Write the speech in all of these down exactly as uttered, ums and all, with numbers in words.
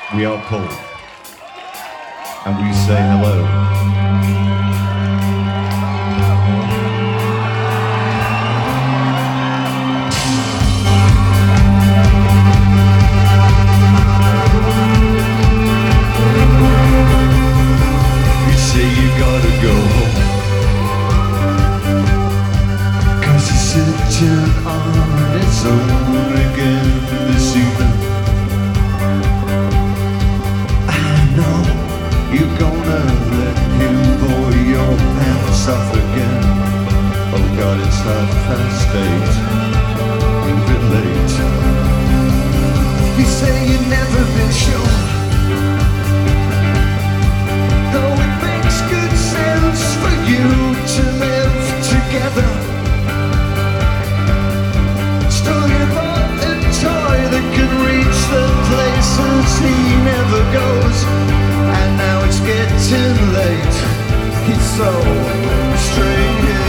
We are Paul, and we say hello. On its own again this evening. I know you're gonna let him pull your pants off again. Oh God, it's half past eight. You've been late. You say you've never been sure, though it makes good sense for you to live together. That can reach the places he never goes, and now it's getting late. He's so strange.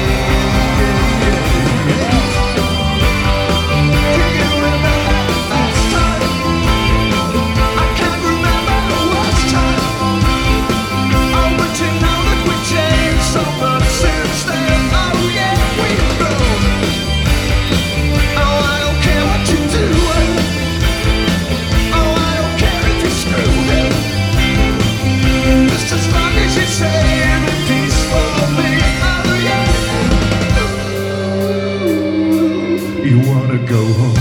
Go home.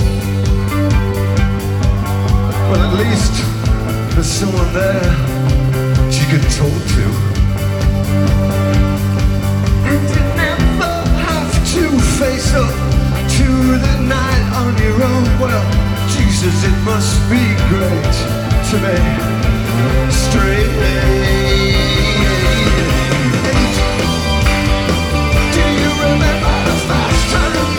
Well, at least there's someone there she can talk to, and you never have to face up to the night on your own. Well, Jesus, it must be great to be straight. Do you remember the first time?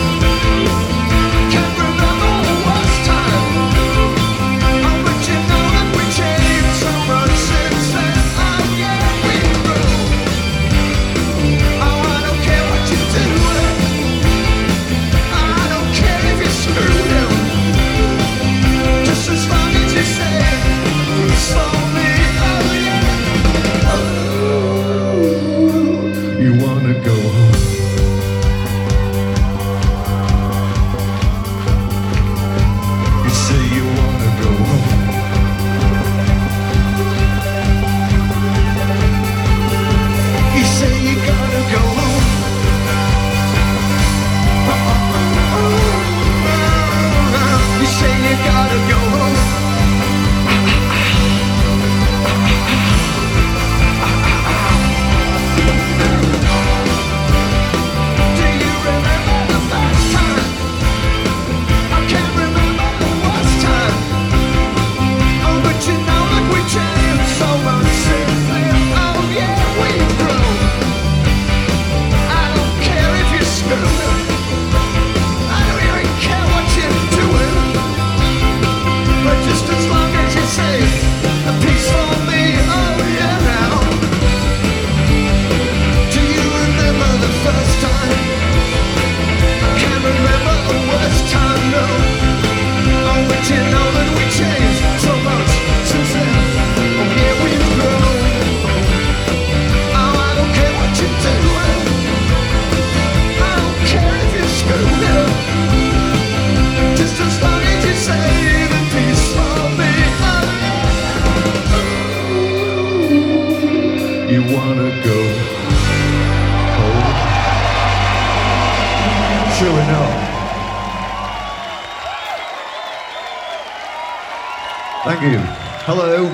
Thank you. Hello.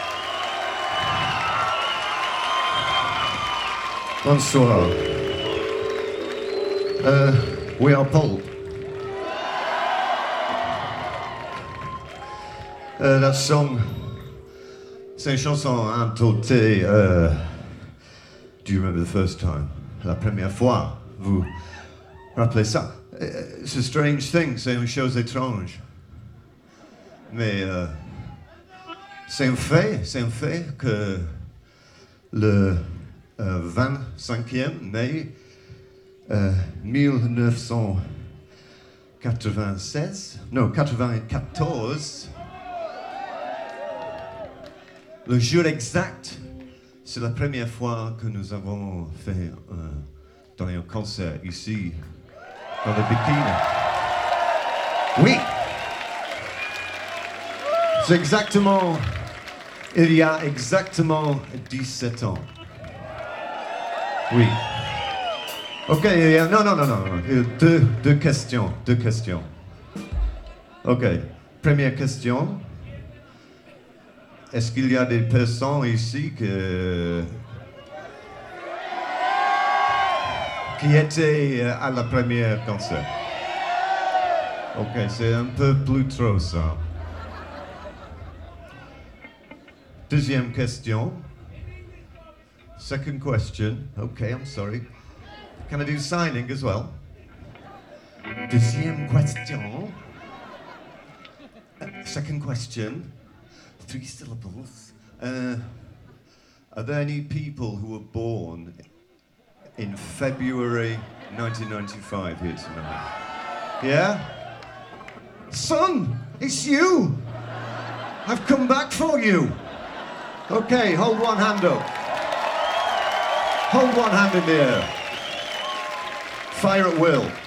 Bonsoir. Uh, we are Paul. Uh, that song, c'est une chanson intitulée uh, Do you remember the first time? La première fois. Vous rappelez ça? It's a strange thing, c'est une chose étrange. Mais uh, c'est un fait, c'est un fait que le euh, vingt-cinquième mai euh, mille neuf cent quatre-vingt-seize, non, quatre-vingt-quatorze, Le jour exact, c'est la première fois que nous avons fait un, dans un concert ici, dans le bikini. Oui! C'est exactement, il y a exactement dix-sept ans. Oui. Ok, non, non, non, non, non. Deux, deux questions, deux questions. Ok, première question. Est-ce qu'il y a des personnes ici que... qui étaient à la première concert? Ok, c'est un peu plus trop ça. Deuxième question. Second question. Okay, I'm sorry. Can I do signing as well? Deuxième question. Uh, second question. Three syllables. Uh, are there any people who were born in February nineteen ninety-five here tonight? Yeah? Son, it's you! I've come back for you! Okay, hold one hand up. Hold one hand in the air. Fire at will.